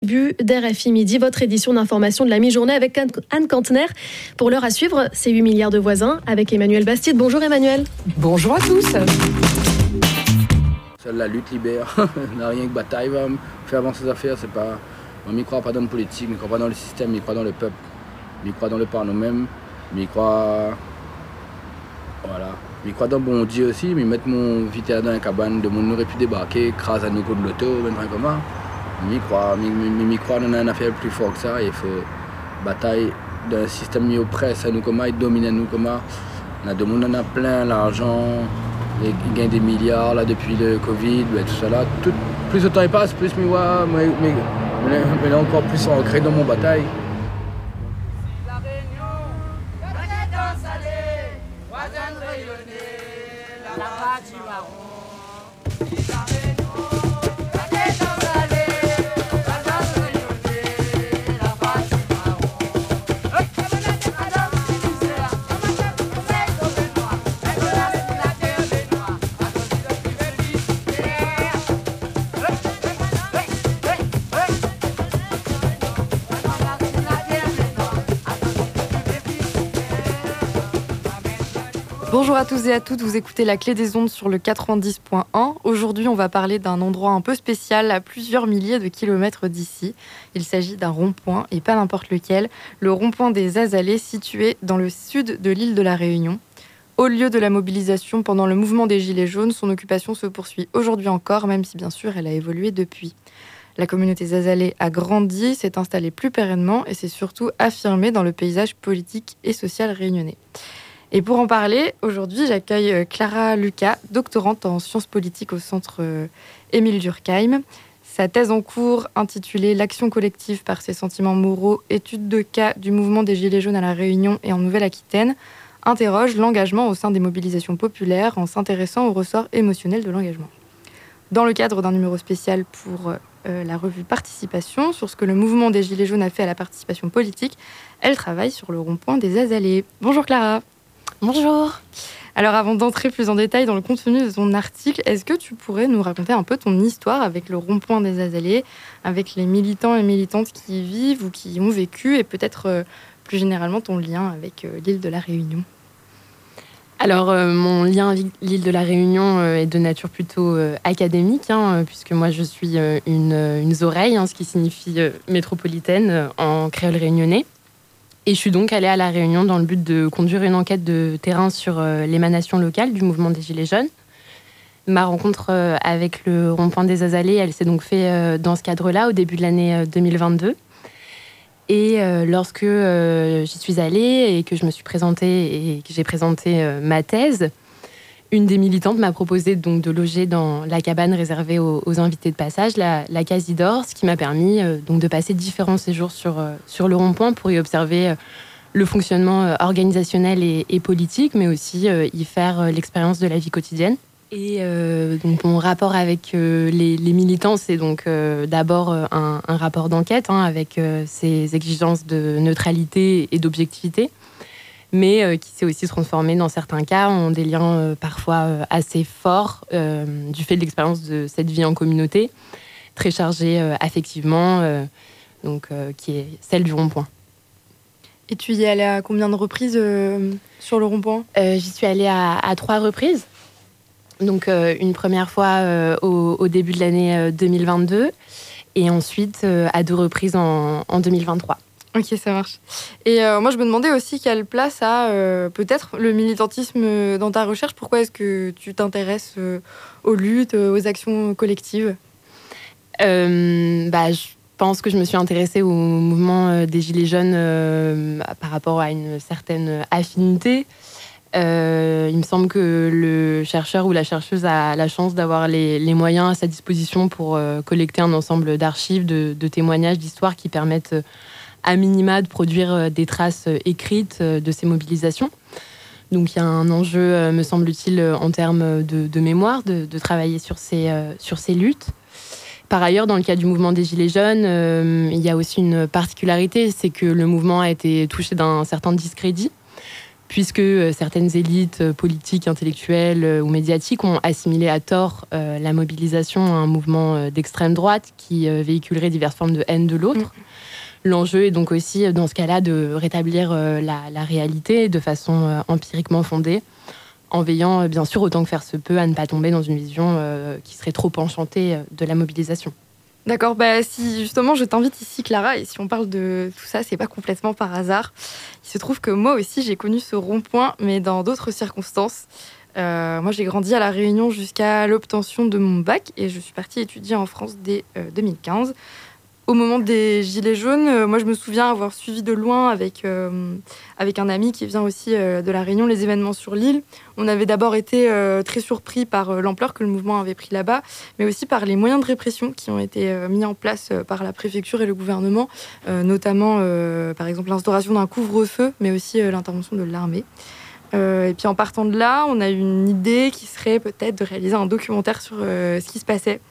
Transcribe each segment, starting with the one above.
début d'RFI Midi, votre édition d'information de la mi-journée avec Anne Cantener. Pour l'heure à suivre, c'est 8 milliards de voisins avec Emmanuel Bastide. Bonjour Emmanuel. Bonjour à tous. Seule la lutte libère, on n'a rien que bataille, va faire avancer ses affaires, c'est pas... On n'y croit pas dans le politique, on n'y croit pas dans le système, on y croit dans le peuple, on y croit dans le par nous-mêmes, on y croit... Voilà. Je crois dans bon Dieu aussi, mais mettre mon vitaire dans une cabane, de mon aurait pu débarquer, grâce à nos coups de l'auto, même comme ça. Je crois dans une affaire plus fort que ça, il faut bataille d'un système mis oppresse à nous comment, il domine à nous comment. On a des gens en a plein, l'argent, ils gagnent des milliards là, depuis le Covid, tout ça là. Plus le temps il passe, plus mais encore plus ancré dans mon bataille. Bonjour à tous et à toutes, vous écoutez La Clé des Ondes sur le 90.1. Aujourd'hui, on va parler d'un endroit un peu spécial à plusieurs milliers de kilomètres d'ici. Il s'agit d'un rond-point, et pas n'importe lequel, le rond-point des Azalées, situé dans le sud de l'île de la Réunion. Au lieu de la mobilisation pendant le mouvement des Gilets jaunes, son occupation se poursuit aujourd'hui encore, même si bien sûr elle a évolué depuis. La communauté Zazalé a grandi, s'est installée plus pérennement et s'est surtout affirmée dans le paysage politique et social réunionnais. Et pour en parler, aujourd'hui, j'accueille Clara Lucas, doctorante en sciences politiques au centre Émile Durkheim. Sa thèse en cours, intitulée « L'action collective par ses sentiments moraux, étude de cas du mouvement des Gilets jaunes à La Réunion et en Nouvelle-Aquitaine », interroge l'engagement au sein des mobilisations populaires en s'intéressant au ressort émotionnel de l'engagement. Dans le cadre d'un numéro spécial pour la revue Participation, sur ce que le mouvement des Gilets jaunes a fait à la participation politique, elle travaille sur le rond-point des Azalées. Bonjour Clara. Bonjour. Alors avant d'entrer plus en détail dans le contenu de ton article, est-ce que tu pourrais nous raconter un peu ton histoire avec le rond-point des Azalées, avec les militants et militantes qui y vivent ou qui y ont vécu, et peut-être plus généralement ton lien avec l'île de la Réunion? Alors mon lien avec l'île de la Réunion est de nature plutôt académique, puisque moi je suis une Zoreille, ce qui signifie métropolitaine en créole réunionnais. Et je suis donc allée à La Réunion dans le but de conduire une enquête de terrain sur l'émanation locale du mouvement des Gilets jaunes. Ma rencontre avec le rond-point des Azalées, elle s'est donc faite dans ce cadre-là, au début de l'année 2022. Et lorsque j'y suis allée et que je me suis présentée et que j'ai présenté ma thèse, une des militantes m'a proposé donc de loger dans la cabane réservée aux invités de passage, la Casidor, ce qui m'a permis donc de passer différents séjours sur le rond-point pour y observer le fonctionnement organisationnel et politique, mais aussi y faire l'expérience de la vie quotidienne. Et donc mon rapport avec les militants, c'est donc d'abord un rapport d'enquête avec ses exigences de neutralité et d'objectivité, mais qui s'est aussi transformé dans certains cas en des liens parfois assez forts du fait de l'expérience de cette vie en communauté, très chargée affectivement, qui est celle du rond-point. Et tu y es allée à combien de reprises sur le rond-point ? J'y suis allée à 3 reprises. Donc une première fois au début de l'année 2022 et ensuite à 2 reprises en 2023. Ok, ça marche. Et moi, je me demandais aussi quelle place a peut-être le militantisme dans ta recherche. Pourquoi est-ce que tu t'intéresses aux luttes, aux actions collectives ? Je pense que je me suis intéressée au mouvement des Gilets jaunes par rapport à une certaine affinité. Il me semble que le chercheur ou la chercheuse a la chance d'avoir les moyens à sa disposition pour collecter un ensemble d'archives, de témoignages, d'histoires qui permettent à minima de produire des traces écrites de ces mobilisations. Donc il y a un enjeu, me semble-t-il, en termes de mémoire, de travailler sur ces luttes. Par ailleurs, dans le cas du mouvement des Gilets jaunes, il y a aussi une particularité, c'est que le mouvement a été touché d'un certain discrédit. puisque certaines élites politiques, intellectuelles ou médiatiques ont assimilé à tort la mobilisation à un mouvement d'extrême droite qui véhiculerait diverses formes de haine de l'autre. L'enjeu est donc aussi, dans ce cas-là, de rétablir la réalité de façon empiriquement fondée, en veillant, bien sûr, autant que faire se peut, à ne pas tomber dans une vision qui serait trop enchantée de la mobilisation. D'accord, si justement je t'invite ici Clara, et si on parle de tout ça, c'est pas complètement par hasard. Il se trouve que moi aussi j'ai connu ce rond-point, mais dans d'autres circonstances. Moi j'ai grandi à La Réunion jusqu'à l'obtention de mon bac, et je suis partie étudier en France dès 2015. Au moment des Gilets jaunes, moi je me souviens avoir suivi de loin avec un ami qui vient aussi de La Réunion les événements sur l'île. On avait d'abord été très surpris par l'ampleur que le mouvement avait pris là-bas, mais aussi par les moyens de répression qui ont été mis en place par la préfecture et le gouvernement, notamment par exemple l'instauration d'un couvre-feu, mais aussi l'intervention de l'armée. Et puis en partant de là, on a eu une idée qui serait peut-être de réaliser un documentaire sur ce qui se passait.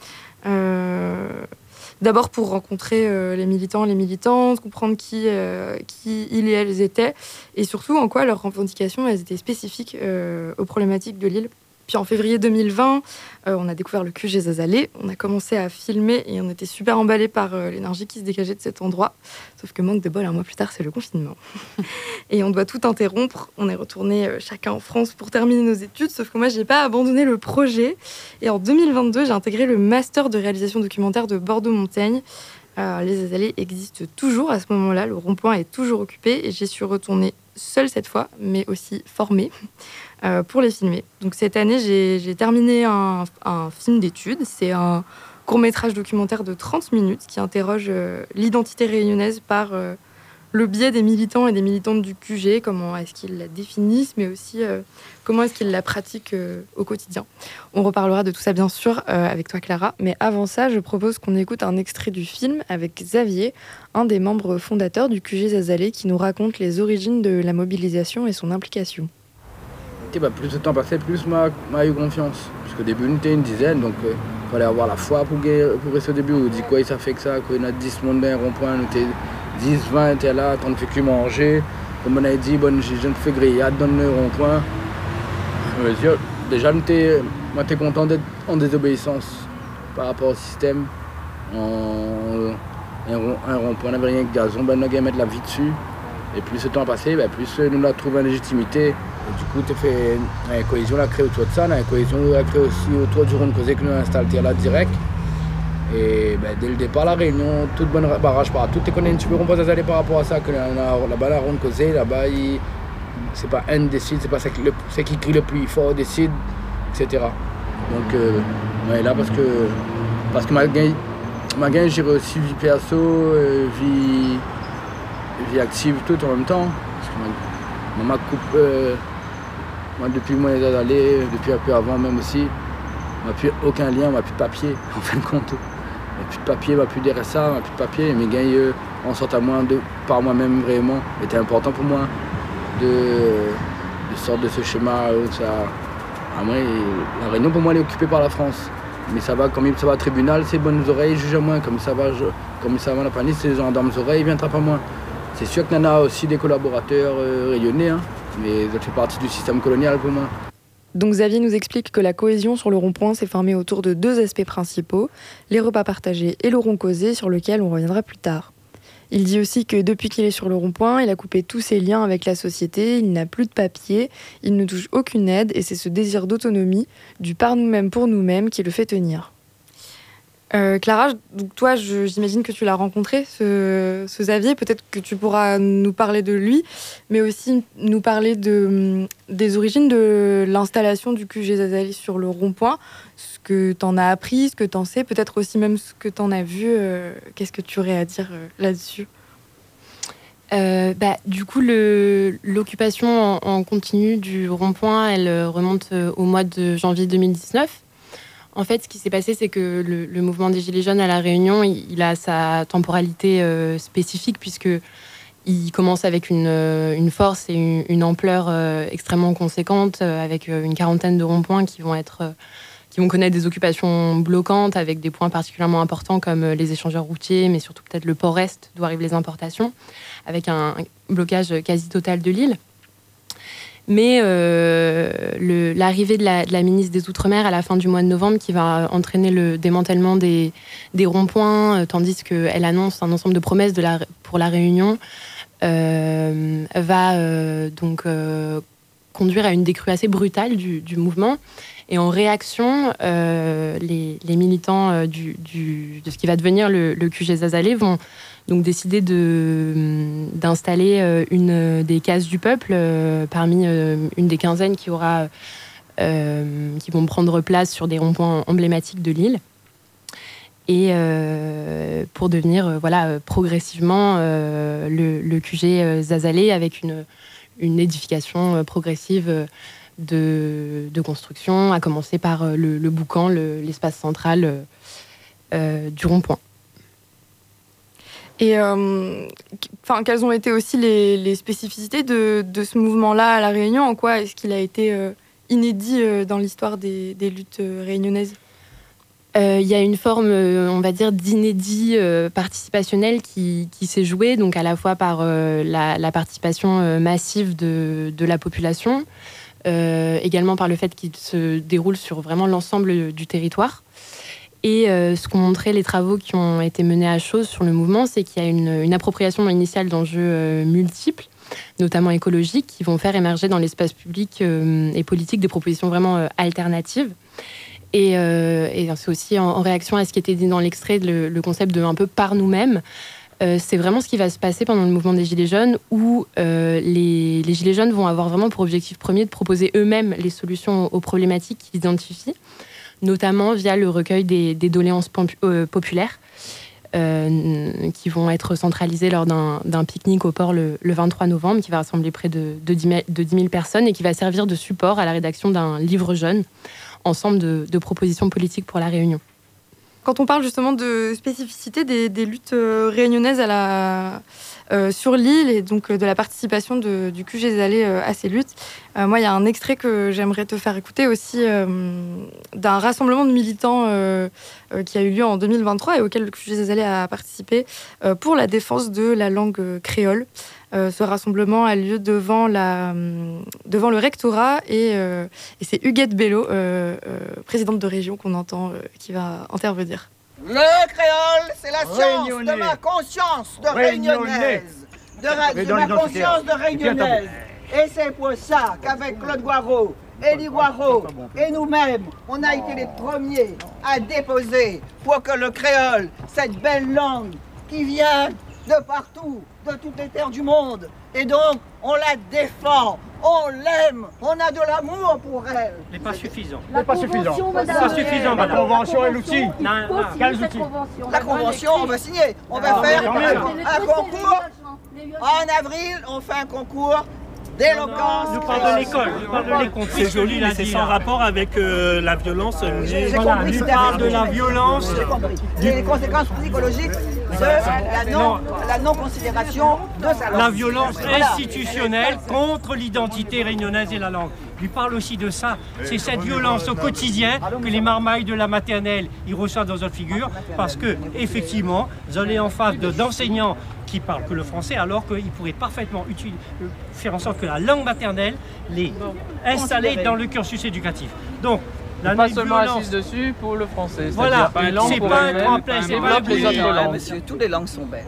D'abord pour rencontrer les militants, les militantes, comprendre qui ils et elles étaient, et surtout en quoi leurs revendications elles étaient spécifiques aux problématiques de l'île. Puis en février 2020, on a découvert le QG Zazalé, on a commencé à filmer et on était super emballés par l'énergie qui se dégageait de cet endroit. Sauf que manque de bol, un mois plus tard, c'est le confinement. Et on doit tout interrompre. On est retourné chacun en France pour terminer nos études, sauf que moi, j'ai pas abandonné le projet. Et en 2022, j'ai intégré le master de réalisation documentaire de Bordeaux-Montaigne. Les Zazalés existent toujours à ce moment-là, le rond-point est toujours occupé et j'y suis retournée seule cette fois, mais aussi formée pour les filmer. Donc cette année, j'ai terminé un film d'études. C'est un court-métrage documentaire de 30 minutes qui interroge l'identité réunionnaise par le biais des militants et des militantes du QG, comment est-ce qu'ils la définissent, mais aussi comment est-ce qu'ils la pratiquent au quotidien. On reparlera de tout ça, bien sûr, avec toi, Clara. Mais avant ça, je propose qu'on écoute un extrait du film avec Xavier, un des membres fondateurs du QG Zazalé, qui nous raconte les origines de la mobilisation et son implication. Plus le temps passait, plus m'a eu confiance. Parce qu'au début, on était une dizaine, donc il fallait avoir la foi pour rester au début. On dit quoi, ça fait que ça, qu'on a 10 monde dans un rond-point, on était 10, 20 étaient là, on ne fait que manger. Comme on a dit, je ne fais grillade dans le rond-point. Déjà, moi, j'étais content d'être en désobéissance par rapport au système. Un rond-point, on n'avait rien que gazon, on a mettre la vie dessus. Et plus le temps passé, plus nous l'a trouvé en légitimité. Et du coup, tu fait une cohésion la créé autour de ça, une cohésion la créé aussi autour du rond causé que nous avons installé là direct. Et dès le départ, la Réunion, toute bonne barrage par tout est connu, tu peux pas aller par rapport à ça, que là-bas la ronde causée, là-bas c'est pas un décide, c'est pas c'est qui crie le plus fort décide, etc. Donc on est là parce que ma gagne, j'irai aussi vie perso, vie active tout en même temps. Parce que ma coupe, moi depuis moi les allées, depuis un peu avant même aussi, on n'a plus aucun lien, on n'a plus de papier, en fin de compte. On n'a plus de papier, on n'a plus de RSA, on n'a plus de papier. Mes gains en sortent à moins par moi-même vraiment. C'était important pour moi de sortir de ce schéma. La Réunion pour moi elle est occupée par la France. Mais ça va, comme ça va au tribunal, c'est bonnes oreilles, juge à moins. Comme ça va la police, c'est les gendarmes oreilles, il viendra pas moins. C'est sûr qu'il y en a aussi des collaborateurs rayonnés, mais ça fait partie du système colonial pour moi. Donc Xavier nous explique que la cohésion sur le rond-point s'est formée autour de deux aspects principaux, les repas partagés et le rond causé, sur lequel on reviendra plus tard. Il dit aussi que depuis qu'il est sur le rond-point, il a coupé tous ses liens avec la société, il n'a plus de papier, il ne touche aucune aide et c'est ce désir d'autonomie, du par nous-mêmes pour nous-mêmes, qui le fait tenir. Clara, donc toi, j'imagine que tu l'as rencontré, ce Xavier. Peut-être que tu pourras nous parler de lui, mais aussi nous parler des origines de l'installation du QG Zazalé sur le rond-point, ce que tu en as appris, ce que tu en sais, peut-être aussi même ce que tu en as vu. Qu'est-ce que tu aurais à dire là-dessus ? Du coup, l'occupation en continu du rond-point, elle remonte au mois de janvier 2019. En fait, ce qui s'est passé, c'est que le mouvement des Gilets jaunes à La Réunion, il a sa temporalité spécifique, puisqu'il commence avec une force et une ampleur extrêmement conséquente, avec une quarantaine de ronds-points qui vont connaître des occupations bloquantes, avec des points particulièrement importants comme les échangeurs routiers, mais surtout peut-être le port-est, d'où arrivent les importations, avec un blocage quasi total de l'île. Mais l'arrivée de la ministre des Outre-mer à la fin du mois de novembre, qui va entraîner le démantèlement des ronds-points, tandis qu'elle annonce un ensemble de promesses pour la Réunion, va donc conduire à une décrue assez brutale du mouvement. Et en réaction, les militants de ce qui va devenir le QG Zazalé vont donc décider d'installer une des cases du peuple parmi une des quinzaines qui vont prendre place sur des ronds-points emblématiques de l'île. Et pour devenir progressivement le QG Zazalé avec une édification progressive de construction, à commencer par le boucan, l'espace central du rond-point. Et quelles ont été aussi les spécificités de ce mouvement-là à La Réunion? En quoi est-ce qu'il a été inédit dans l'histoire des luttes réunionnaises? Il y a une forme, on va dire, d'inédit participationnel qui s'est jouée, donc à la fois par la participation massive de la population, également par le fait qu'il se déroule sur vraiment l'ensemble du territoire. Et ce qu'ont montré les travaux qui ont été menés à Chose sur le mouvement, c'est qu'il y a une appropriation initiale d'enjeux multiples, notamment écologiques, qui vont faire émerger dans l'espace public et politique des propositions vraiment alternatives. Et c'est aussi en réaction à ce qui était dit dans l'extrait, le concept de un peu par nous-mêmes. C'est vraiment ce qui va se passer pendant le mouvement des Gilets jaunes, où les Gilets jaunes vont avoir vraiment pour objectif premier de proposer eux-mêmes les solutions aux problématiques qu'ils identifient, notamment via le recueil des doléances populaires, qui vont être centralisées lors d'un pique-nique au port le 23 novembre, qui va rassembler près de 10 000 personnes et qui va servir de support à la rédaction d'un livre jaune, ensemble de propositions politiques pour la Réunion. Quand on parle justement de spécificité des luttes réunionnaises sur l'île et donc de la participation du QG Zazalé à ces luttes, moi il y a un extrait que j'aimerais te faire écouter aussi d'un rassemblement de militants qui a eu lieu en 2023 et auquel le QG Zazalé a participé pour la défense de la langue créole. Ce rassemblement a lieu devant le rectorat et c'est Huguette Bello, présidente de région qu'on entend, qui va intervenir. Le créole, c'est la science de ma conscience de réunionnaise, de ma conscience de réunionnaise. Et c'est pour ça qu'avec Claude Guaro, Élie Guaro et nous-mêmes, on a été les premiers à déposer pour que le créole, cette belle langue qui vient de partout, de toutes les terres du monde, et donc on la défend, on l'aime, on a de l'amour pour elle. Mais pas suffisant. Pas suffisant. Pas suffisant, madame. La convention est l'outil. Quels outils? La convention, on va signer. On va faire un concours. En avril, on fait un concours d'éloquence. Nous parlons de l'école. Nous parlons de l'école. C'est joli, mais c'est sans rapport avec la violence. J'ai compris, nous parle de la violence. Les conséquences psychologiques de la non-considération de sa langue. La violence institutionnelle contre l'identité réunionnaise et la langue. Lui parle aussi de ça. C'est cette violence au quotidien que les marmailles de la maternelle ils reçoivent dans leur figure, parce que effectivement, vous allez en face d'enseignants qui parlent que le français, alors qu'ils pourraient parfaitement faire en sorte que la langue maternelle les installée dans le cursus éducatif. Donc, la pas seulement assise dessus pour le français. Voilà, c'est pas un grand plein, c'est pas les autres langues. Monsieur, toutes les langues sont belles.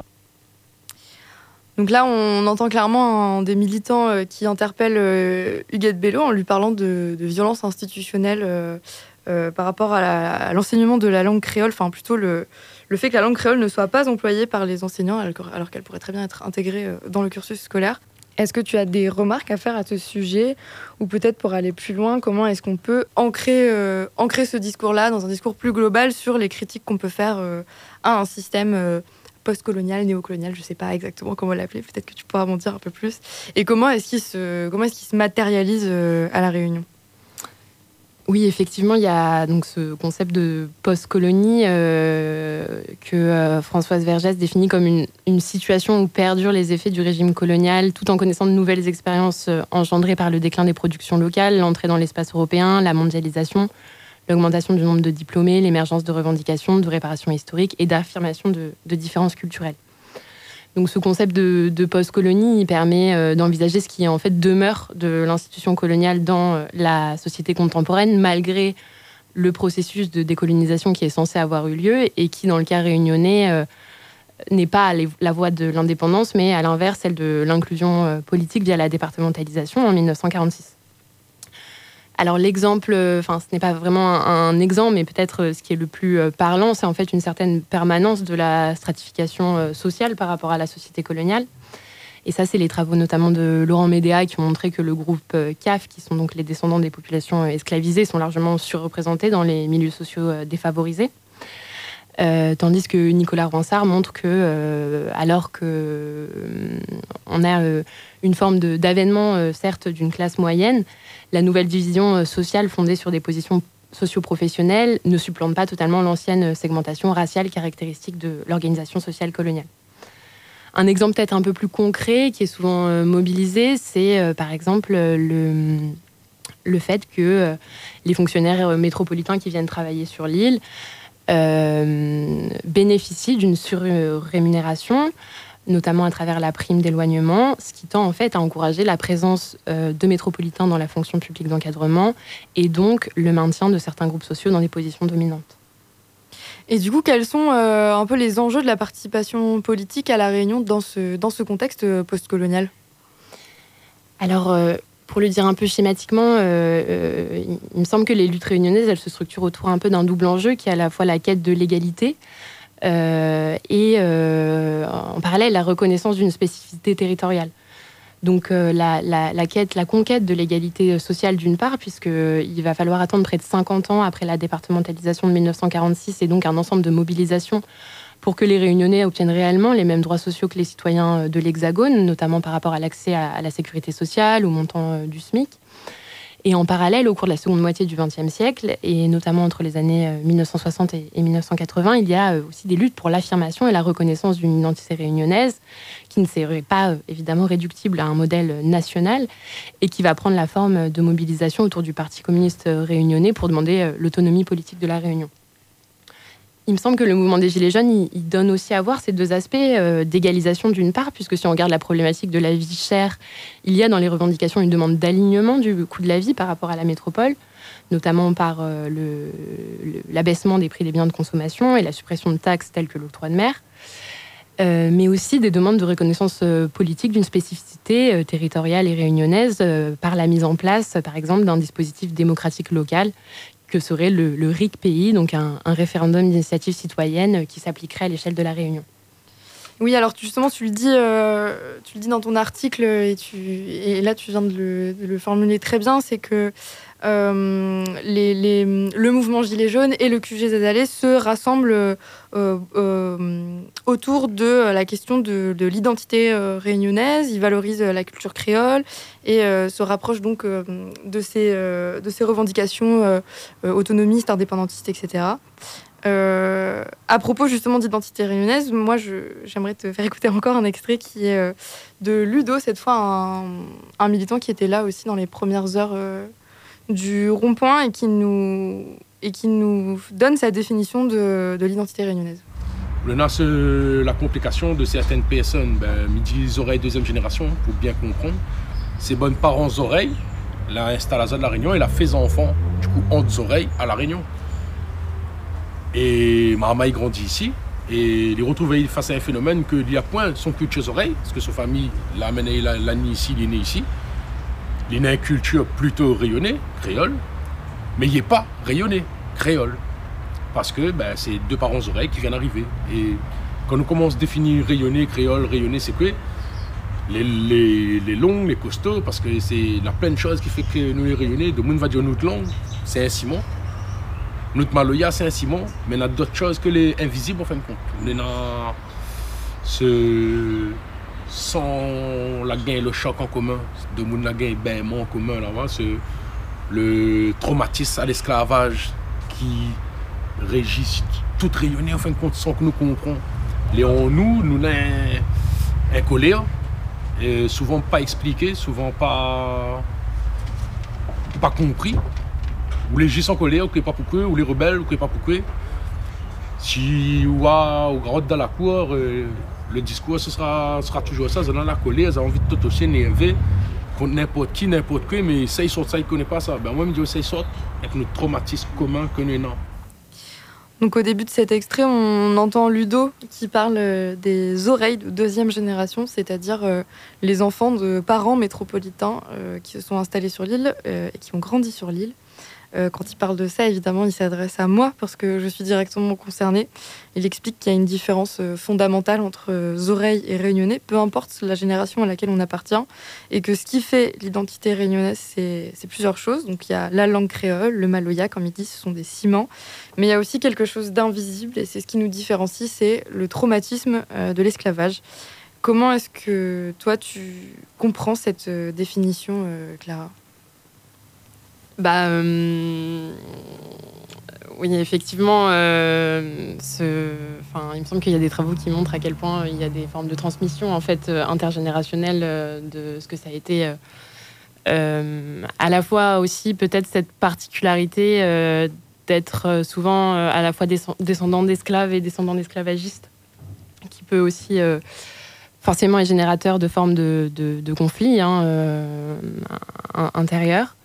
Donc là, on entend clairement des militants qui interpellent Huguette Bello en lui parlant de violence institutionnelle par rapport à l'enseignement de la langue créole, enfin plutôt le fait que la langue créole ne soit pas employée par les enseignants alors qu'elle pourrait très bien être intégrée dans le cursus scolaire. Est-ce que tu as des remarques à faire à ce sujet? Ou peut-être pour aller plus loin, comment est-ce qu'on peut ancrer ce discours-là dans un discours plus global sur les critiques qu'on peut faire à un système post-colonial, néocolonial, je ne sais pas exactement comment l'appeler, peut-être que tu pourras m'en dire un peu plus. Et comment est-ce qu'il se matérialise à La Réunion? Oui, effectivement, il y a donc ce concept de post-colonie que Françoise Vergès définit comme une situation où perdurent les effets du régime colonial, tout en connaissant de nouvelles expériences engendrées par le déclin des productions locales, l'entrée dans l'espace européen, la mondialisation, l'augmentation du nombre de diplômés, l'émergence de revendications, de réparations historiques et d'affirmation de différences culturelles. Donc ce concept de post-colonie, il permet d'envisager ce qui en fait demeure de l'institution coloniale dans la société contemporaine, malgré le processus de décolonisation qui est censé avoir eu lieu et qui, dans le cas réunionnais, n'est pas la voie de l'indépendance, mais à l'inverse, celle de l'inclusion politique via la départementalisation en 1946. Alors l'exemple, ce n'est pas vraiment un exemple, mais peut-être ce qui est le plus parlant, c'est en fait une certaine permanence de la stratification sociale par rapport à la société coloniale. Et ça, c'est les travaux notamment de Laurent Médéa qui ont montré que le groupe CAF, qui sont donc les descendants des populations esclavisées, sont largement surreprésentés dans les milieux sociaux défavorisés. Tandis que Nicolas Ronsard montre que, alors que on a une forme d'avènement, certes, d'une classe moyenne, la nouvelle division sociale fondée sur des positions socio-professionnelles ne supplante pas totalement l'ancienne segmentation raciale caractéristique de l'organisation sociale coloniale. Un exemple peut-être un peu plus concret, qui est souvent mobilisé, c'est par exemple le fait que les fonctionnaires métropolitains qui viennent travailler sur l'île bénéficient d'une surrémunération, notamment à travers la prime d'éloignement, ce qui tend en fait à encourager la présence de métropolitains dans la fonction publique d'encadrement et donc le maintien de certains groupes sociaux dans des positions dominantes. Et du coup, quels sont un peu les enjeux de la participation politique à La Réunion dans ce contexte postcolonial ? Alors, pour le dire un peu schématiquement, il me semble que les luttes réunionnaises, elles se structurent autour un peu d'un double enjeu qui est à la fois la quête de l'égalité et en parallèle la reconnaissance d'une spécificité territoriale. Donc la conquête de l'égalité sociale d'une part, puisqu'il va falloir attendre près de 50 ans après la départementalisation de 1946 et donc un ensemble de mobilisations pour que les Réunionnais obtiennent réellement les mêmes droits sociaux que les citoyens de l'Hexagone, notamment par rapport à l'accès à la sécurité sociale, au montant du SMIC. Et en parallèle, au cours de la seconde moitié du XXe siècle, et notamment entre les années 1960 et 1980, il y a aussi des luttes pour l'affirmation et la reconnaissance d'une identité réunionnaise qui ne serait pas évidemment réductible à un modèle national et qui va prendre la forme de mobilisation autour du Parti communiste réunionnais pour demander l'autonomie politique de la Réunion. Il me semble que le mouvement des Gilets jaunes, il donne aussi à voir ces deux aspects d'égalisation d'une part, puisque si on regarde la problématique de la vie chère, il y a dans les revendications une demande d'alignement du coût de la vie par rapport à la métropole, notamment par l'abaissement des prix des biens de consommation et la suppression de taxes telles que l'octroi de mer, mais aussi des demandes de reconnaissance politique d'une spécificité territoriale et réunionnaise par la mise en place, par exemple, d'un dispositif démocratique local que serait le RIC-pays, donc un référendum d'initiative citoyenne qui s'appliquerait à l'échelle de la Réunion. Oui, alors justement, tu le dis dans ton article, et là tu viens de le formuler très bien, c'est que le mouvement Gilets jaunes et le QG-ZALE se rassemblent autour de la question de l'identité réunionnaise. Ils valorisent la culture créole et se rapprochent donc de ces revendications autonomistes, indépendantistes, etc. À propos justement d'identité réunionnaise, moi j'aimerais te faire écouter encore un extrait qui est de Ludo, cette fois un militant qui était là aussi dans les premières heures du rond-point et qui nous donne sa définition de l'identité réunionnaise. On a la complication de certaines personnes, me disent oreilles deuxième génération, pour bien comprendre. Ses bonnes parents oreilles, l'installation de la Réunion, et la fait enfant, du coup, entre oreilles à la Réunion. Et Marmaille grandit ici, et il est retrouvé face à un phénomène qu'il n'y a point son culture oreilles, parce que sa famille l'a amené, l'a né ici, il est né ici. Il a une culture plutôt rayonnée, créole, mais il n'est pas rayonné, créole. Parce que c'est deux parents oreilles qui viennent arriver. Et quand on commence à définir rayonné, créole, rayonné, c'est que les longs, les costauds, parce que c'est la pleine chose qui fait que nous les rayonnés, de monde va dire notre langue, c'est un ciment. Notre maloya, c'est un ciment, mais on a d'autres choses que les invisibles en fin de compte. On a sans la gain, le choc en commun, de monde la gain baiement en commun là-bas, le traumatisme à l'esclavage qui régit tout rayonné en fin de compte sans que nous comprenions. Nous avons un colère, souvent pas expliqué, souvent pas compris. Ou les gens en colère, ou pas pourquoi, ou les rebelles, ou pas pourquoi. Si ou au grotte dans la cour, Le discours, ce sera toujours ça. Ils ont la colère, ils ont envie de tout aussi énerver contre n'importe qui, n'importe quoi, mais ça, ils sortent ça, ils ne connaissent pas ça. Ben, moi, je me dis, ça, ils sortent avec notre traumatisme commun que nous avons. Donc au début de cet extrait, on entend Ludo qui parle des oreilles de deuxième génération, c'est-à-dire les enfants de parents métropolitains qui se sont installés sur l'île et qui ont grandi sur l'île. Quand il parle de ça, évidemment, il s'adresse à moi parce que je suis directement concernée. Il explique qu'il y a une différence fondamentale entre Oreilles et Réunionnais, peu importe la génération à laquelle on appartient, et que ce qui fait l'identité réunionnaise, c'est plusieurs choses. Donc il y a la langue créole, le maloya, comme il dit, ce sont des ciments, mais il y a aussi quelque chose d'invisible, et c'est ce qui nous différencie, c'est le traumatisme de l'esclavage. Comment est-ce que toi, tu comprends cette définition, Clara ? Oui, effectivement, il me semble qu'il y a des travaux qui montrent à quel point il y a des formes de transmission en fait intergénérationnelle de ce que ça a été. À la fois aussi peut-être cette particularité d'être souvent à la fois descendant d'esclaves et descendant d'esclavagistes, qui peut aussi forcément être générateur de formes de conflits intérieurs.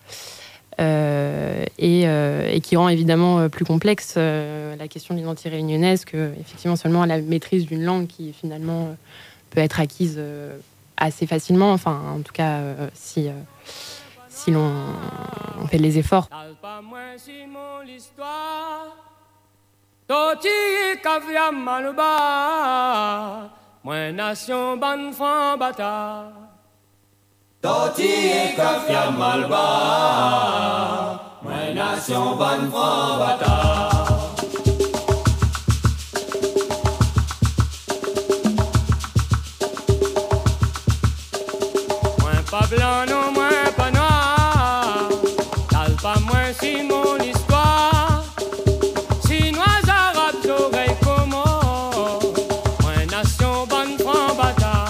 Et qui rend évidemment plus complexe la question de l'identité réunionnaise que effectivement seulement à la maîtrise d'une langue qui finalement peut être acquise assez facilement, enfin en tout cas si l'on fait les efforts. Toti e kafia malba, ma nation ban franc bata. Moins pas blanc, non, moins pas noir, t'as pas moins si mon histoire, chinois, arabes, oreilles, comment, ma nation ban franc bata.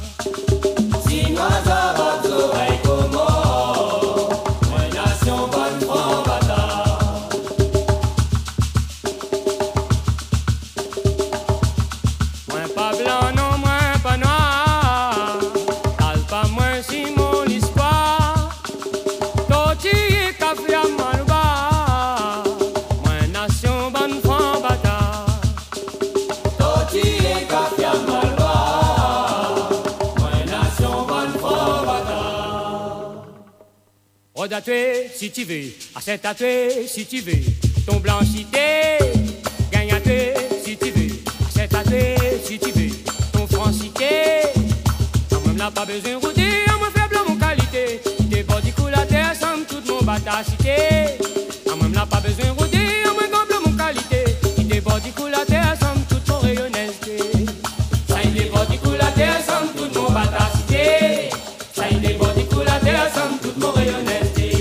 À toi si tu veux, achète à toi si tu veux, ton blanchité, gagne à toi si tu veux, achète à toi si tu veux, ton francité, quand même n'a pas besoin de rouler, à moi faible mon qualité, t'es pas du coup la terre sans toute mon batacité, quand même n'a pas besoin de rouler, à moi goble mon qualité, t'es pas du coup la terre sans toute mon rayonnesté, ça il est pas du coup la terre sans toute mon batacité, ça il est pas du coup la terre sans toute mon rayonnesté.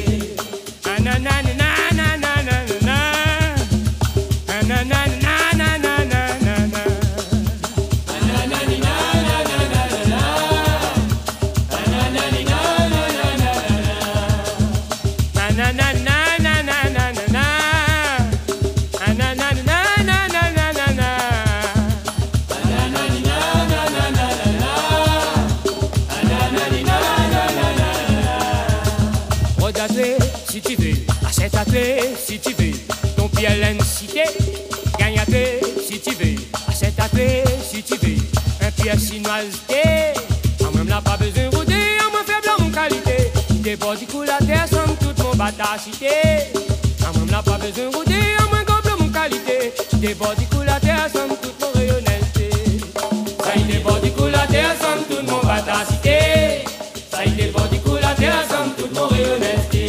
Si tu veux, ton PLN cité, gagne à toi si tu veux, achète à toi si tu veux, un pièce chinoisité, en même là pas besoin de rouler, en moins faible mon qualité, des bords du coup la terre somme toute mon batacité, en même là pas besoin de rouler, en moins goble mon qualité, des bords du coup la terre somme toute mon rayonnesté, ça y est des bords du coup la terre somme toute mon batacité, ça y est des bords du coup la terre somme toute mon rayonnesté.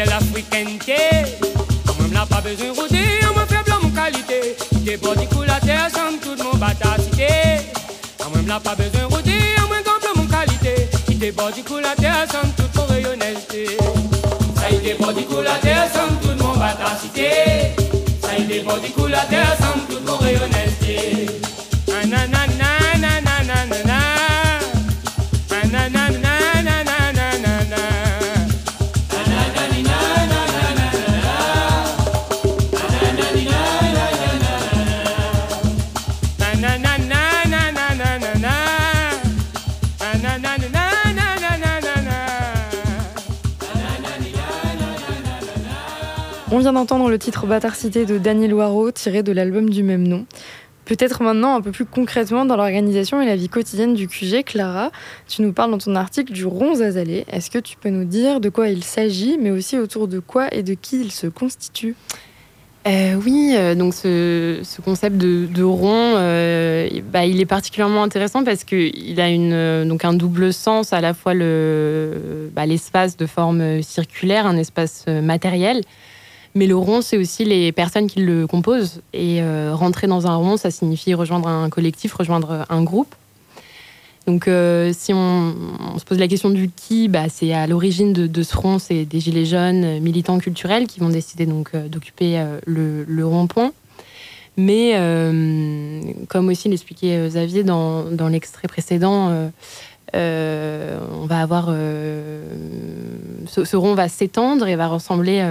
belle africainité. Moi, m'la pas besoin de rôder, on m'a fait blanc mon qualité. Des body cool à terre, sans toute mon batacité. Moi, m'la pas besoin de rôder, on m'a blanc mon qualité. Des body cool à terre, sans toute mon rayonnalité. Ça y est, des body cool à terre, sans toute mon batacité. Ça y est, des body cool à terre, sans toute mon rayonnalité. Nanana, nanana, nanana. Nanana, nanana, nanana. On vient d'entendre le titre Bâtard Cité de Daniel Waro, tiré de l'album du même nom. Peut-être maintenant un peu plus concrètement dans l'organisation et la vie quotidienne du QG. Clara, tu nous parles dans ton article du rond Zazalé. Est-ce que tu peux nous dire de quoi il s'agit, mais aussi autour de quoi et de qui il se constitue ? Oui, donc ce concept de rond, il est particulièrement intéressant parce qu'il a donc un double sens, à la fois l'espace de forme circulaire, un espace matériel, mais le rond, c'est aussi les personnes qui le composent. Et rentrer dans un rond, ça signifie rejoindre un collectif, rejoindre un groupe. Donc si on se pose la question du qui, c'est à l'origine de ce rond, c'est des gilets jaunes militants culturels qui vont décider donc d'occuper le rond-point. Mais comme aussi l'expliquait Xavier dans l'extrait précédent, on va avoir ce rond va s'étendre et va ressembler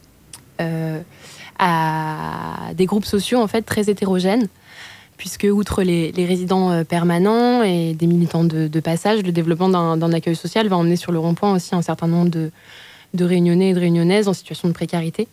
à des groupes sociaux en fait très hétérogènes. Puisque, outre les résidents permanents et des militants de passage, le développement d'un accueil social va emmener sur le rond-point aussi un certain nombre de Réunionnais et de Réunionnaises en situation de précarité.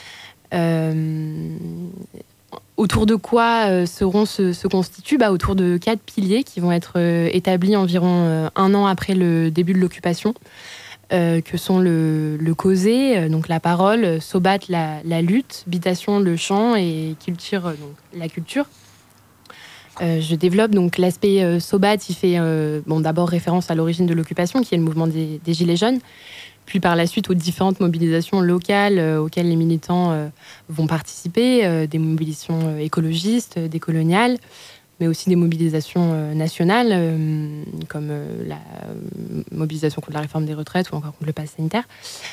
Autour de quoi ce rond se constitue ? Autour de 4 piliers qui vont être établis environ 1 an après le début de l'occupation, que sont le causer, donc la parole, sobat, la lutte, bitation, le chant et culture, donc la culture. Je développe donc l'aspect sobat, il fait d'abord référence à l'origine de l'occupation, qui est le mouvement des Gilets jaunes, puis par la suite aux différentes mobilisations locales auxquelles les militants vont participer, des mobilisations écologistes, décoloniales, mais aussi des mobilisations nationales, comme la mobilisation contre la réforme des retraites ou encore contre le pass sanitaire.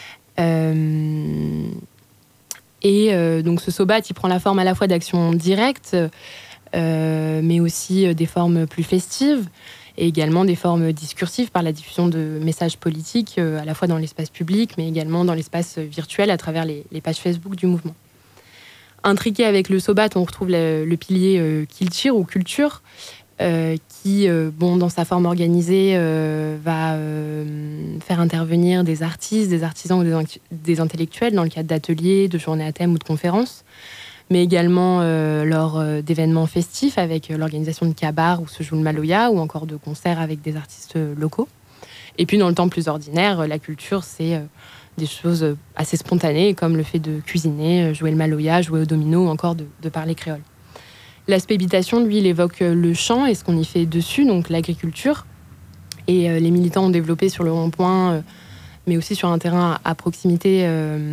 Donc ce sobat, il prend la forme à la fois d'actions directes, mais aussi des formes plus festives et également des formes discursives par la diffusion de messages politiques à la fois dans l'espace public mais également dans l'espace virtuel à travers les pages Facebook du mouvement. Intriqué avec le sobat, on retrouve le pilier Kiltir ou culture qui, dans sa forme organisée, va faire intervenir des artistes, des artisans ou des intellectuels dans le cadre d'ateliers, de journées à thème ou de conférences, mais également lors d'événements festifs avec l'organisation de cabars où se joue le maloya ou encore de concerts avec des artistes locaux. Et puis dans le temps plus ordinaire, la culture, c'est des choses assez spontanées comme le fait de cuisiner, jouer le maloya, jouer au domino ou encore de parler créole. L'aspect habitation, lui, il évoque le champ et ce qu'on y fait dessus, donc l'agriculture. Et les militants ont développé sur le rond-point mais aussi sur un terrain à proximité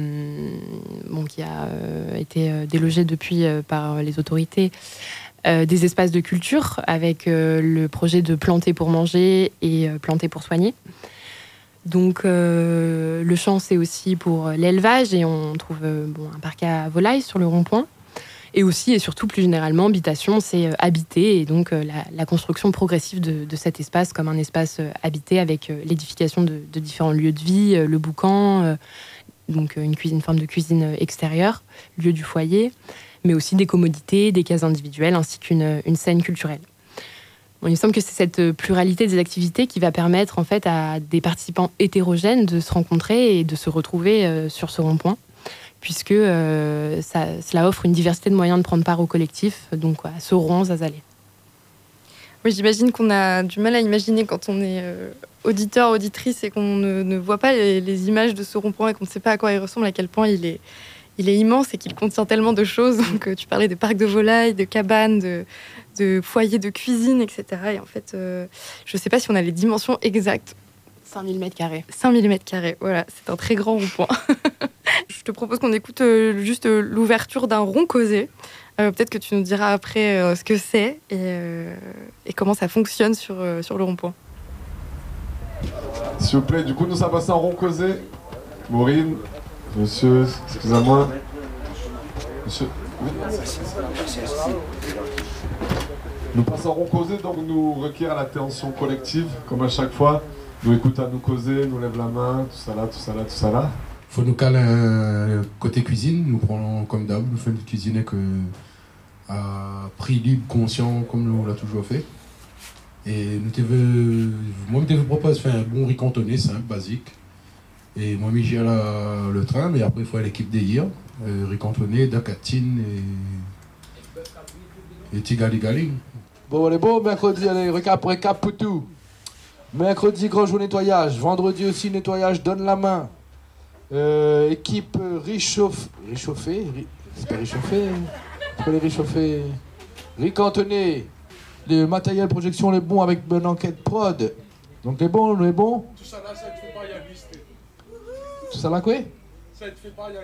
qui a été délogé depuis par les autorités, des espaces de culture avec le projet de planter pour manger et planter pour soigner. Donc le champ, c'est aussi pour l'élevage et on trouve un parc à volailles sur le rond-point. Et aussi et surtout plus généralement, habitation, c'est habiter et donc la construction progressive de cet espace comme un espace habité avec l'édification de différents lieux de vie, le boucan, donc une forme de cuisine extérieure, lieu du foyer, mais aussi des commodités, des cases individuelles ainsi qu'une scène culturelle. Il me semble que c'est cette pluralité des activités qui va permettre en fait à des participants hétérogènes de se rencontrer et de se retrouver sur ce rond-point, puisque cela offre une diversité de moyens de prendre part au collectif, donc à ce rond Zazalé. Oui, j'imagine qu'on a du mal à imaginer quand on est auditeur, auditrice et qu'on ne voit pas les images de ce rond-point et qu'on ne sait pas à quoi il ressemble, à quel point il est immense et qu'il contient tellement de choses. Donc, tu parlais de parcs de volailles, de cabanes, de foyers de cuisine, etc. Et en fait, je ne sais pas si on a les dimensions exactes. 5000 m². 5000 m², voilà, c'est un très grand rond-point. Je te propose qu'on écoute juste l'ouverture d'un rond causé. Peut-être que tu nous diras après ce que c'est et comment ça fonctionne sur le rond-point. S'il vous plaît, du coup, nous sommes passés en rond causé. Maureen, monsieur, excusez-moi. Monsieur. Nous passons en rond causé, donc nous requiert l'attention collective, comme à chaque fois. Nous écoutons à nous causer, nous lève la main, tout ça là, tout ça là, tout ça là. Faut nous caler côté cuisine, nous prenons comme d'hab, nous faisons cuisiner à prix libre, conscient, comme nous l'a toujours fait. Et moi, je vous propose de faire un bon riz cantonné, simple, basique. Et moi, je gère le train, mais après, il faut l'équipe des hier. Riz cantonné, dacatine et tigali-gali. Bon, allez, bon, mercredi, allez, récap pour tout. Mercredi, grand jour nettoyage. Vendredi aussi, nettoyage, donne la main. Équipe réchauffée. C'est pas réchauffé. C'est pas les réchauffer. Riz cantonné. Le matériel projection, les bons avec une enquête prod. Donc les bons. Tout ça là, ça ne fait pas y aller. Tout ça là, quoi? Ça ne fait pas y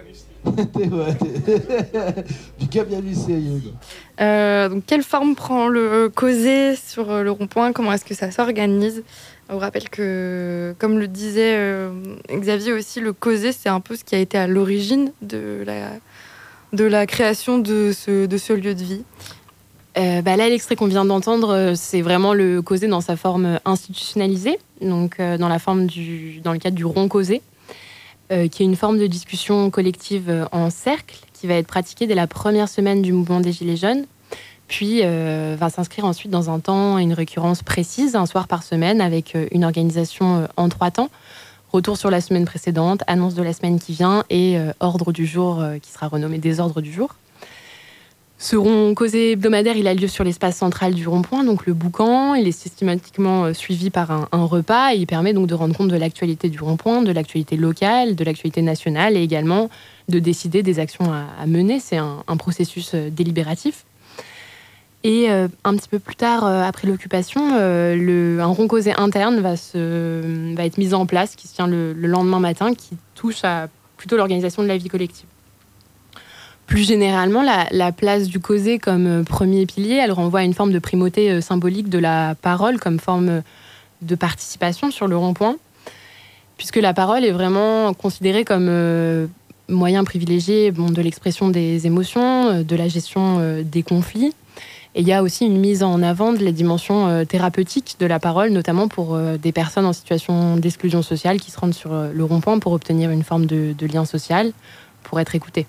aller. Du cas bien lycée. Donc quelle forme prend le causé sur le rond-point? Comment est-ce que ça s'organise? On rappelle que, comme le disait Xavier aussi, le causé, c'est un peu ce qui a été à l'origine de la création de ce lieu de vie. Là, l'extrait qu'on vient d'entendre, c'est vraiment le causé dans sa forme institutionnalisée, donc dans le cadre du rond causé, qui est une forme de discussion collective en cercle qui va être pratiquée dès la première semaine du mouvement des Gilets jaunes, puis va s'inscrire ensuite dans un temps et une récurrence précise, un soir par semaine, avec une organisation en 3 temps. Retour sur la semaine précédente, annonce de la semaine qui vient et ordre du jour qui sera renommé désordre du jour. Ce rond causé hebdomadaire, il a lieu sur l'espace central du rond-point, donc le boucan. Il est systématiquement suivi par un repas et il permet donc de rendre compte de l'actualité du rond-point, de l'actualité locale, de l'actualité nationale et également de décider des actions à mener. C'est un processus délibératif. Et un petit peu plus tard, après l'occupation, un rond causé interne va être mis en place, qui se tient le lendemain matin, qui touche à plutôt l'organisation de la vie collective. Plus généralement, la place du causé comme premier pilier, elle renvoie à une forme de primauté symbolique de la parole comme forme de participation sur le rond-point, puisque la parole est vraiment considérée comme moyen privilégié de l'expression des émotions, de la gestion des conflits. Et il y a aussi une mise en avant de la dimension thérapeutique de la parole, notamment pour des personnes en situation d'exclusion sociale qui se rendent sur le rond-point pour obtenir une forme de lien social, pour être écoutées.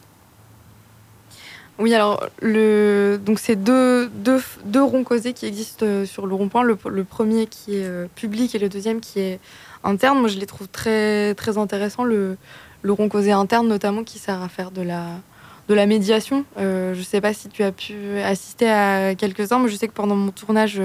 Oui, alors, donc c'est deux ronds causés qui existent sur le rond-point. Le premier qui est public et le deuxième qui est interne. Moi, je les trouve très, très intéressants. Le rond causé interne, notamment, qui sert à faire de la médiation. Je ne sais pas si tu as pu assister à quelques-uns, mais je sais que pendant mon tournage,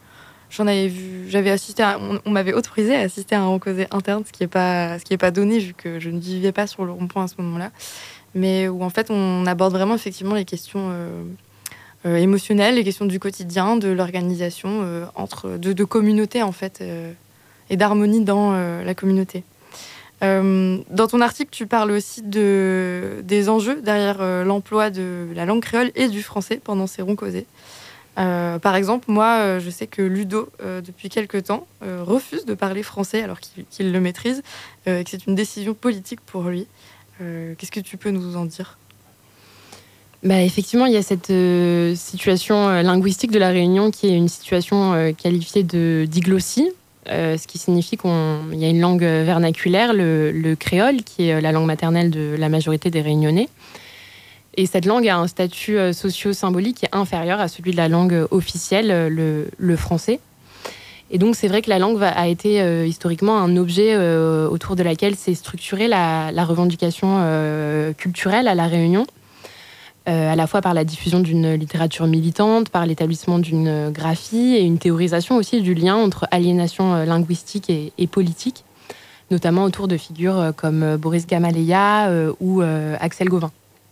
j'avais assisté on m'avait autorisé à assister à un rond causé interne, ce qui est pas donné, vu que je ne vivais pas sur le rond-point à ce moment-là. Mais où en fait on aborde vraiment effectivement les questions émotionnelles, les questions du quotidien, de l'organisation de communauté en fait, et d'harmonie dans la communauté. Dans ton article, tu parles aussi des enjeux derrière l'emploi de la langue créole et du français pendant ces ronds causés. Par exemple, moi, je sais que Ludo, depuis quelque temps, refuse de parler français alors qu'il le maîtrise, et que c'est une décision politique pour lui. Qu'est-ce que tu peux nous en dire ? Effectivement, il y a cette situation linguistique de la Réunion qui est une situation qualifiée de diglossie, ce qui signifie qu'il y a une langue vernaculaire, le créole, qui est la langue maternelle de la majorité des Réunionnais. Et cette langue a un statut socio-symbolique qui est inférieur à celui de la langue officielle, le français. Et donc, c'est vrai que la langue a été historiquement un objet autour de laquelle s'est structurée la revendication culturelle à La Réunion, à la fois par la diffusion d'une littérature militante, par l'établissement d'une graphie et une théorisation aussi du lien entre aliénation linguistique et politique, notamment autour de figures comme Boris Gamaleya ou Axel Gauvin.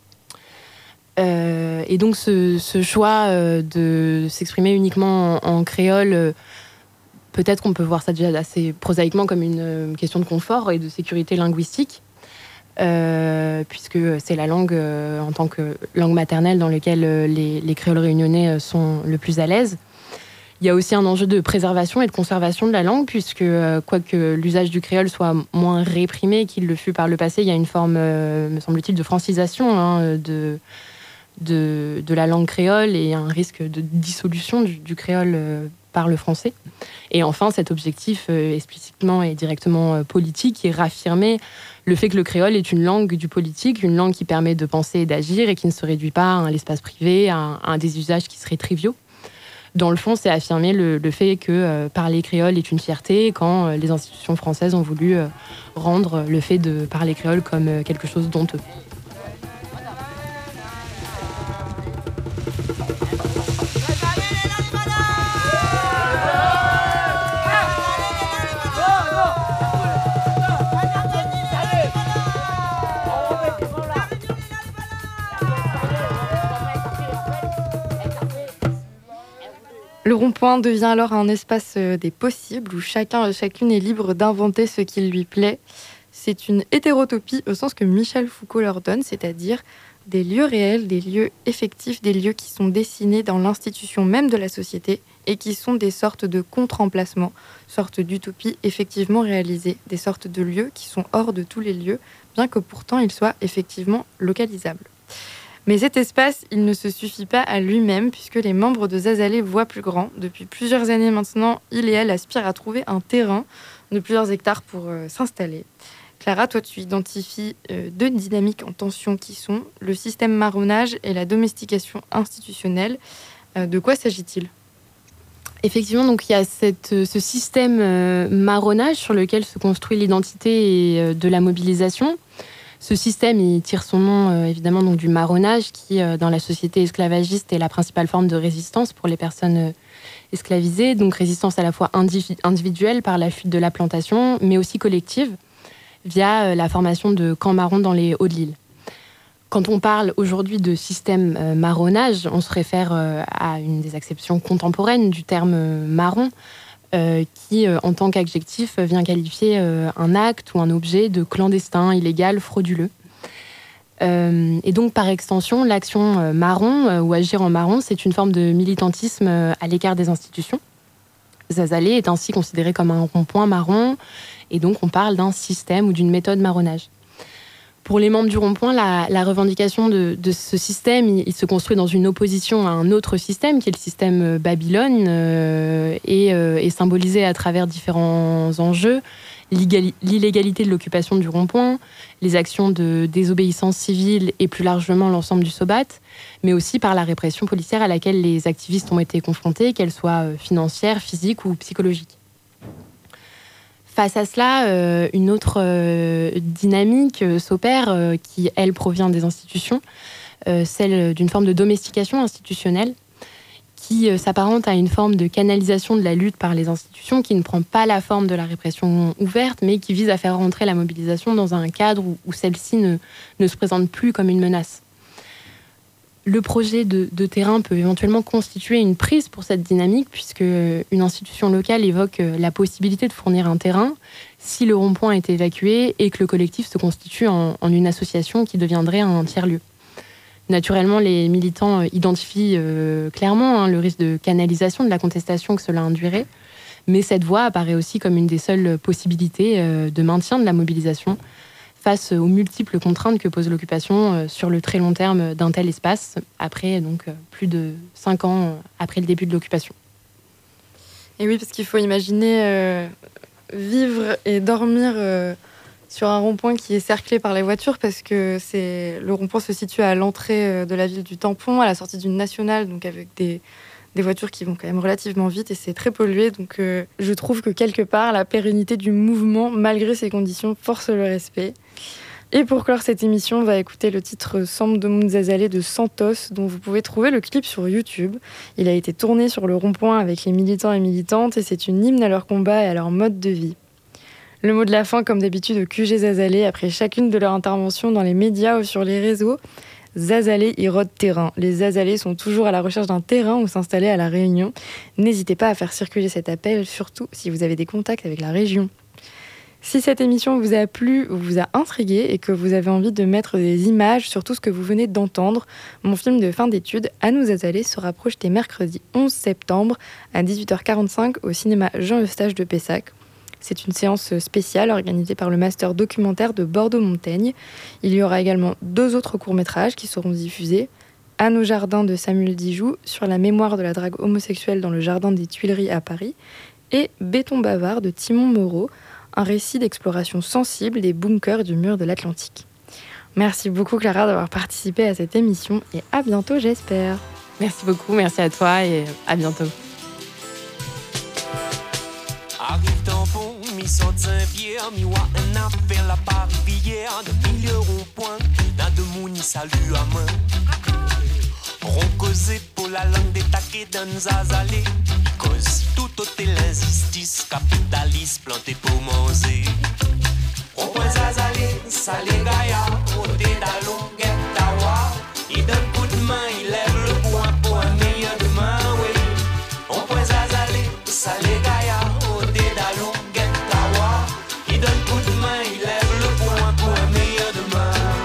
Et donc, ce choix de s'exprimer uniquement en créole peut-être qu'on peut voir ça déjà assez prosaïquement comme une question de confort et de sécurité linguistique, puisque c'est la langue en tant que langue maternelle dans laquelle les créoles réunionnais sont le plus à l'aise. Il y a aussi un enjeu de préservation et de conservation de la langue, puisque quoique l'usage du créole soit moins réprimé qu'il le fut par le passé, il y a une forme, me semble-t-il, de francisation de la langue créole et un risque de dissolution du créole par le français. Et enfin, cet objectif explicitement et directement politique est raffirmé le fait que le créole est une langue du politique, une langue qui permet de penser et d'agir et qui ne se réduit pas à l'espace privé, à des usages qui seraient triviaux. Dans le fond, c'est affirmer le fait que parler créole est une fierté quand les institutions françaises ont voulu rendre le fait de parler créole comme quelque chose d'honteux. Le rond-point devient alors un espace des possibles où chacun et chacune est libre d'inventer ce qui lui plaît. C'est une hétérotopie au sens que Michel Foucault leur donne, c'est-à-dire des lieux réels, des lieux effectifs, des lieux qui sont dessinés dans l'institution même de la société et qui sont des sortes de contre-emplacements, sortes d'utopies effectivement réalisées, des sortes de lieux qui sont hors de tous les lieux, bien que pourtant ils soient effectivement localisables. Mais cet espace, il ne se suffit pas à lui-même, puisque les membres de Zazalé voient plus grand. Depuis plusieurs années maintenant, il et elle aspirent à trouver un terrain de plusieurs hectares pour s'installer. Clara, toi, tu identifies deux dynamiques en tension qui sont le système marronnage et la domestication institutionnelle. De quoi s'agit-il ? Effectivement, donc il y a ce système marronnage sur lequel se construit l'identité de la mobilisation. Ce système, il tire son nom évidemment donc, du marronnage qui, dans la société esclavagiste, est la principale forme de résistance pour les personnes esclavisées. Donc résistance à la fois individuelle par la fuite de la plantation, mais aussi collective via la formation de camps marrons dans les Hauts-de-l'Île. Quand on parle aujourd'hui de système marronnage, on se réfère à une des acceptions contemporaines du terme marron, qui, en tant qu'adjectif, vient qualifier un acte ou un objet de clandestin, illégal, frauduleux. Et donc, par extension, l'action marron ou agir en marron, c'est une forme de militantisme à l'écart des institutions. Zazalé est ainsi considéré comme un rond-point marron, et donc on parle d'un système ou d'une méthode marronnage. Pour les membres du rond-point, la revendication de ce système, il se construit dans une opposition à un autre système, qui est le système Babylone, et est symbolisé à travers différents enjeux. L'illégalité de l'occupation du rond-point, les actions de désobéissance civile et plus largement l'ensemble du SOBAT, mais aussi par la répression policière à laquelle les activistes ont été confrontés, qu'elle soit financière, physique ou psychologique. Face à cela, une autre dynamique s'opère qui, elle, provient des institutions, celle d'une forme de domestication institutionnelle qui s'apparente à une forme de canalisation de la lutte par les institutions qui ne prend pas la forme de la répression ouverte, mais qui vise à faire rentrer la mobilisation dans un cadre où celle-ci ne se présente plus comme une menace. Le projet de terrain peut éventuellement constituer une prise pour cette dynamique, puisque une institution locale évoque la possibilité de fournir un terrain si le rond-point est évacué et que le collectif se constitue en une association qui deviendrait un tiers-lieu. Naturellement, les militants identifient clairement le risque de canalisation de la contestation que cela induirait, mais cette voie apparaît aussi comme une des seules possibilités de maintien de la mobilisation face aux multiples contraintes que pose l'occupation sur le très long terme d'un tel espace, après donc plus de 5 ans après le début de l'occupation. Et oui, parce qu'il faut imaginer vivre et dormir sur un rond-point qui est cerclé par les voitures, parce que le rond-point se situe à l'entrée de la ville du Tampon, à la sortie d'une nationale, donc avec des voitures qui vont quand même relativement vite et c'est très pollué. Donc je trouve que quelque part, la pérennité du mouvement, malgré ces conditions, force le respect. Et pour clore cette émission, on va écouter le titre Samba do Mundo Zazalé de Santos, dont vous pouvez trouver le clip sur YouTube. Il a été tourné sur le rond-point avec les militants et militantes et c'est une hymne à leur combat et à leur mode de vie. Le mot de la fin, comme d'habitude, au QG Zazalé, après chacune de leurs interventions dans les médias ou sur les réseaux. Zazalé érode terrain. Les Zazalés sont toujours à la recherche d'un terrain où s'installer à La Réunion. N'hésitez pas à faire circuler cet appel, surtout si vous avez des contacts avec la région. Si cette émission vous a plu ou vous a intrigué et que vous avez envie de mettre des images sur tout ce que vous venez d'entendre, mon film de fin d'études, À nous Zazalés, sera projeté mercredi 11 septembre à 18h45 au cinéma Jean-Eustache de Pessac. C'est une séance spéciale organisée par le Master documentaire de Bordeaux-Montaigne. Il y aura également 2 autres courts-métrages qui seront diffusés. À nos jardins de Samuel Dijoux sur la mémoire de la drague homosexuelle dans le jardin des Tuileries à Paris et Béton bavard de Timon Moreau, un récit d'exploration sensible des bunkers du mur de l'Atlantique. Merci beaucoup Clara d'avoir participé à cette émission et à bientôt j'espère. Merci beaucoup, merci à toi et à bientôt. Arrive tampon, mi saute Saint-Pierre, mi wa un affaire la Paris-Pierre, de milieu rond-point, n'a de mouni salut à main. Roncosé pour la langue des taquets d'un Zazalé, cause tout hôtel injustice, capitaliste planté pour manger. Rond-point Zazalé, salé Gaïa, côté d'Alon, Guettawa, il donne coup de main, il lève le point pour un meilleur demain, oui. Rond-point Zazalé, salé Gaïa, côté d'Alon, Guettawa, il donne coup de main, il lève le point pour un meilleur demain.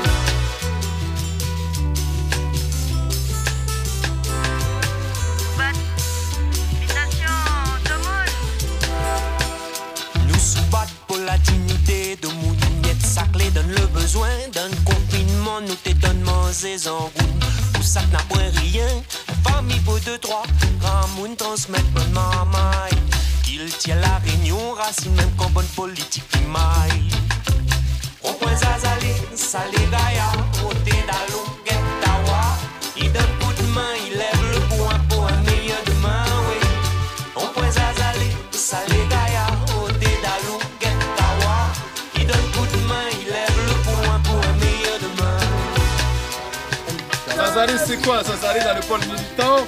Pour la dignité de Mouniette saclé donne le besoin d'un confinement nous te donne manger en goût pour ça n'a point rien famille pour 2-3 grand moun transmettre bonne mamaille qu'il tient la réunion racine même comme bonne politique qui maille Rond-point Zazalé salé Gaïa côté d'Allo Guettawa il donne coup de main il lève le point pour un meilleur demain oui Rond-point Zazalé salé Gaïa côté d'Allo Zazalé, c'est quoi? Zazalé dans le pôle militant?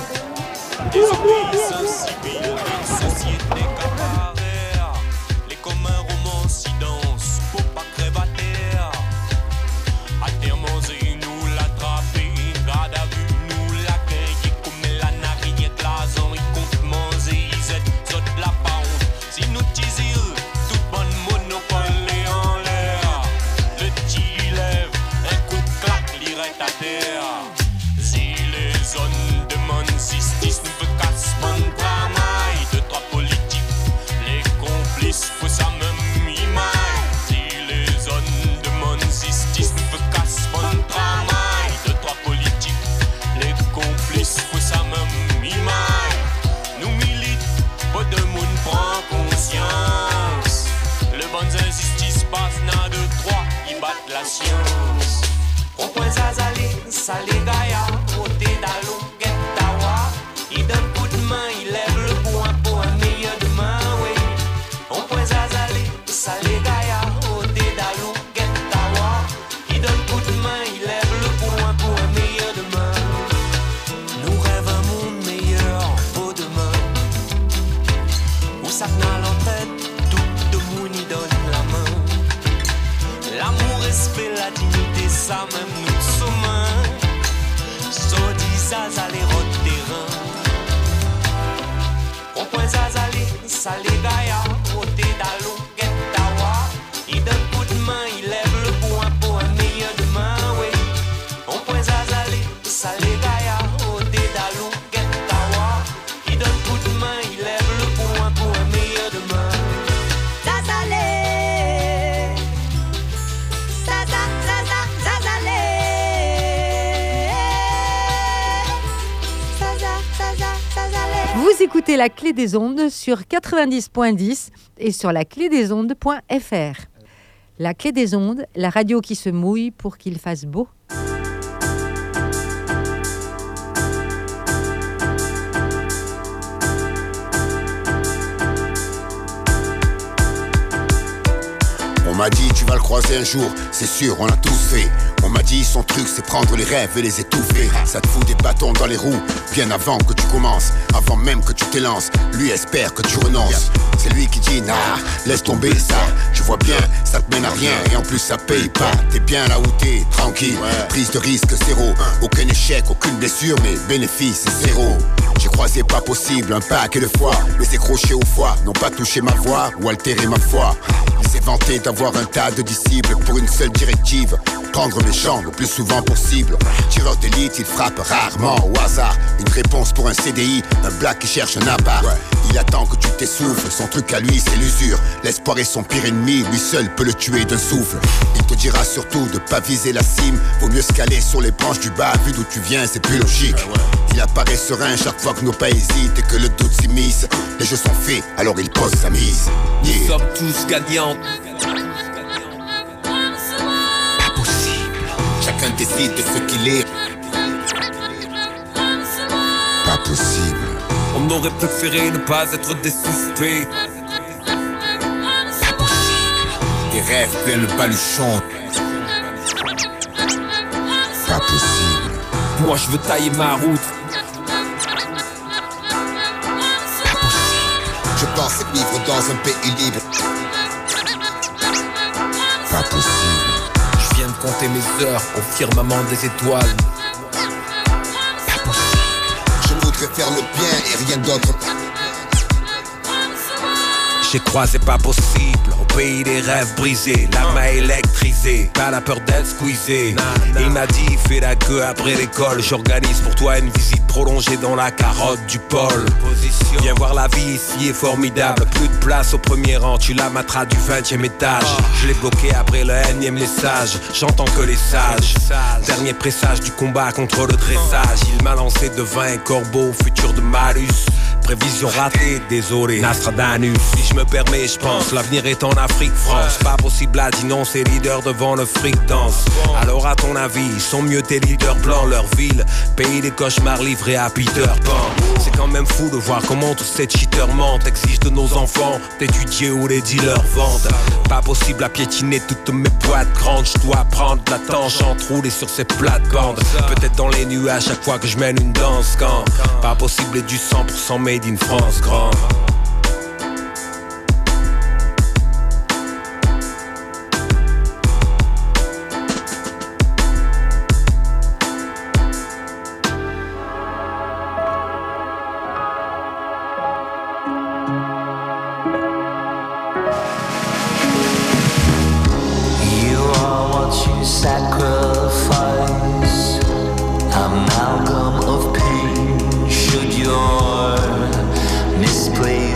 Civile, une société caparéa. Les communs romans s'y dansent pour pas crèver à terre. À terre manger, nous l'attraper. Garde à vue, nous la cueillir. Comme la narine, glaçon, il compte manger. Ils aident, zot la pas honte. Si nous tisons, tout bon monopole en l'air. Le petit lève, un coup de claque, l'irait à terre. Si les zones demandent justice, nous veut casse mon travail. 2-3 politiques, les complices, faut ça même image. Si les zones demandent justice, nous veut casse mon travail. 2-3 politiques, les complices, faut ça même image. Nous milite, pas de monde prend conscience. Le bon injustice passe n'a de 3, ils battent la science. Rond-point Zazalé, salé Gaïa, côté d'Allo, Guettawa. Il donne coup de main, il lève le point pour un meilleur demain, oui. Rond-point Zazalé, salé Gaïa, côté d'Allo, Guettawa. Il donne coup de main, il lève le point pour un meilleur demain. Nous rêvons un monde meilleur pour demain. Où ça n'a l'entête, tout de monde y donne la main. L'amour, respect, la dignité, ça même nous sommes. Sodi Zazalé, rote terrain. Rond-point Zazalé, salé Gaïa, côté d'Allo, Guettawa. Il donne coup de main, il lève le point pour un meilleur demain, oui. Rond-point Zazalé, salé Gaïa, côté d'Allo, Guettawa. Il donne coup de main, il lève le point pour un meilleur demain. Zazalé, Zazalé. Vous écoutez La Clé des Ondes sur 90.10 et sur laclédesondes.fr. La Clé des Ondes, la radio qui se mouille pour qu'il fasse beau. On m'a dit tu vas le croiser un jour, c'est sûr, on l'a tous fait. On m'a dit son son truc c'est prendre les rêves et les étouffer. Ça te fout des bâtons dans les roues, bien avant que tu commences, avant même que tu t'élances. Lui espère que tu renonces. C'est lui qui dit nah, laisse tomber ça. Tu vois bien, ça te mène à rien et en plus ça paye pas. T'es bien là où t'es, tranquille, prise de risque zéro. Aucun échec, aucune blessure, mais bénéfice zéro. J'ai croisé pas possible un paquet de fois, les écrochés au foie n'ont pas touché ma voix ou altéré ma foi. Il s'est vanté d'avoir un tas de disciples pour une seule directive, prendre mes champs le plus souvent possible. Tireur d'élite, il frappe rarement au hasard. Une réponse pour un CDI, un black qui cherche un appart. Il attend que tu t'essouffles, son truc à lui c'est l'usure. L'espoir est son pire ennemi, lui seul peut le tuer d'un souffle. Il te dira surtout de pas viser la cime, vaut mieux se caler sur les branches du bas. Vu d'où tu viens c'est plus logique. Il apparaît serein chaque fois que nos pas hésitent et que le doute s'immisce. Les jeux sont faits, alors il pose sa mise. Nous sommes tous gagnants. Pas possible. Chacun décide de ce qu'il est. Pas possible. On aurait préféré ne pas être des suspects. Pas possible. Des rêves pleins le baluchon. Pas possible. Moi je veux tailler ma route. Je pensais vivre dans un pays libre. Pas possible. Je viens de compter mes heures au firmament des étoiles. Pas possible. Je voudrais faire le bien et rien d'autre. J'ai croisé pas possible au pays des rêves brisés, la main électrisée, pas la peur d'être squeezé. Il m'a dit fais la queue après l'école, j'organise pour toi une visite prolongée dans la carotte du pôle. Viens voir la vie ici est formidable, plus de place au premier rang, tu la materas du 20e étage. Je l'ai bloqué après le énième message, j'entends que les sages. Dernier pressage du combat contre le dressage, il m'a lancé de 20 corbeaux, futur de malus. Prévision ratée, désolé, Nostradamus. Si je me permets, je pense, l'avenir est en Afrique, France. Pas possible à dénoncer leader devant le fric dance. Alors à ton avis, ils sont mieux tes leaders blancs, leur ville. Pays des cauchemars livrés à Peter Pan. C'est quand même fou de voir comment tous ces cheaters mentent. Exigent de nos enfants d'étudier où les dealers vendent. Pas possible à piétiner toutes mes boîtes grandes. Je dois prendre la tangente, rouler sur ces plates-bandes. Peut-être dans les nuages chaque fois que je mène une danse. Quand pas possible et du 100% made in France grand. Sacrifice, amalgam of pain. Should your misplaced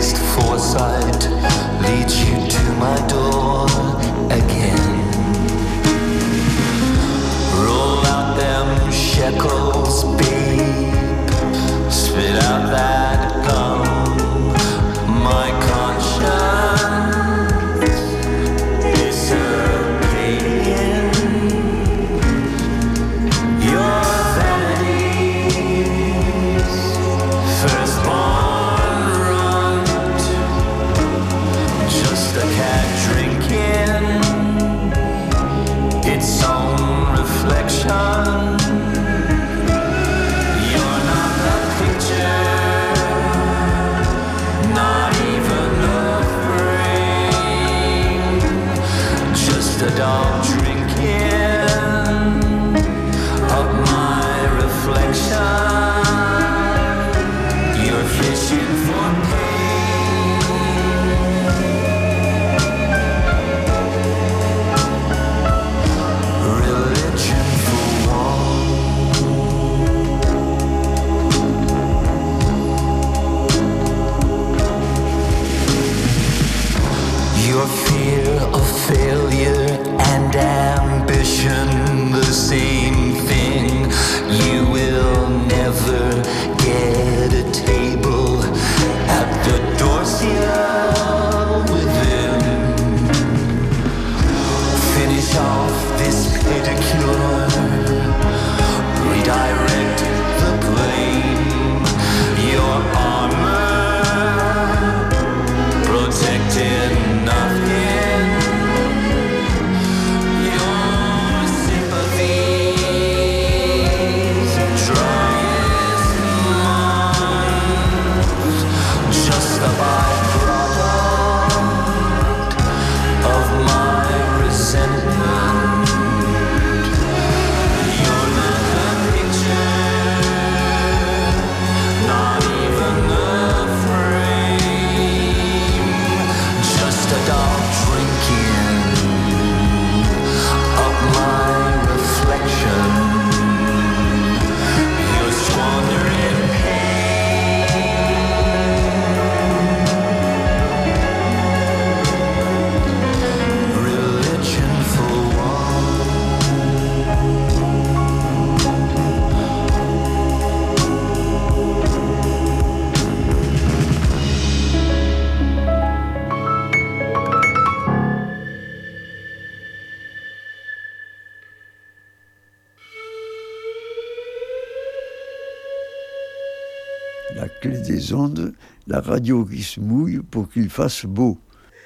La clé des ondes, la radio qui se mouille pour qu'il fasse beau.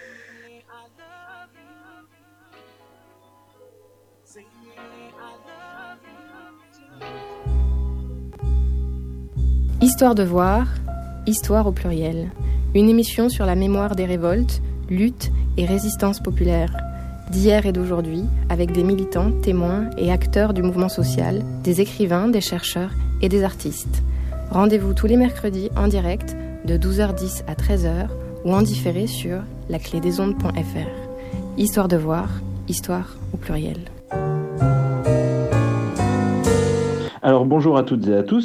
Histoire de voir, histoire au pluriel. Une émission sur la mémoire des révoltes, luttes et résistances populaires, d'hier et d'aujourd'hui, avec des militants, témoins et acteurs du mouvement social, des écrivains, des chercheurs et des artistes. Rendez-vous tous les mercredis en direct de 12h10 à 13h ou en différé sur laclédesondes.fr. Histoire de voir, histoire au pluriel. Alors bonjour à toutes et à tous.